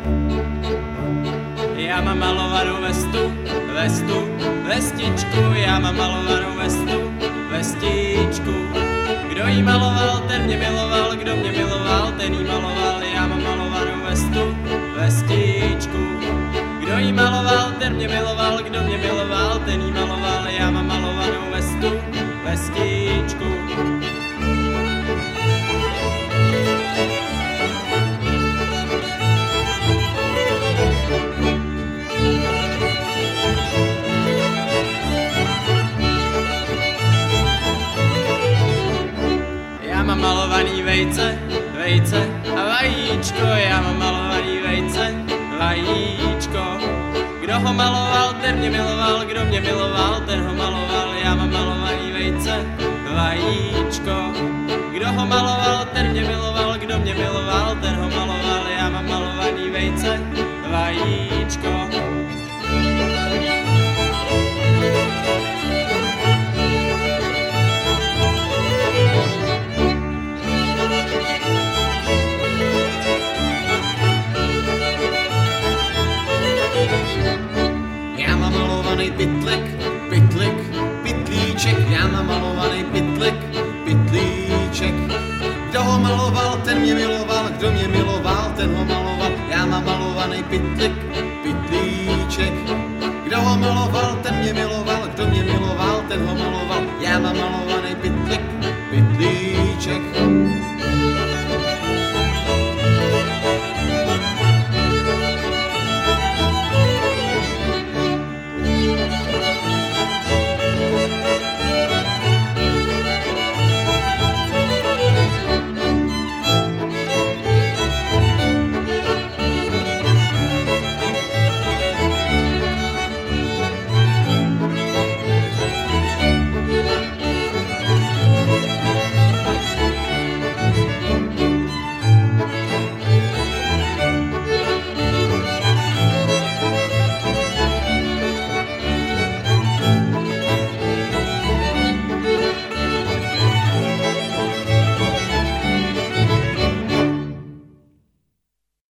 Já mám malovanou vestičku, já mám malovanou vestičku. Kdo jí maloval, ten mě miloval, kdo mě miloval, ten jí maloval. Já mám malovanou vestičku. Kdo jí maloval, ten mě miloval, kdo mě miloval, ten jí maloval. Já mám malovanou vestičku. Já mám malovaný vejce a vajíčko, já mám malovaný vejce, vajíčko. Kdo ho maloval, ten mě miloval, kdo mě miloval, ten ho maloval. Já mám malovaný vejce, vajíčko. Kdo ho maloval, ten mě miloval, kdo mě miloval, ten ho maloval. Já mám malovaný vejce, vajíčko. Já mám malovaný pytlíček, já mám malovaný pytlíček. Kdo ho maloval, ten mě miloval, kdo mě miloval, ten ho maloval. Já mám malovaný pytlíček.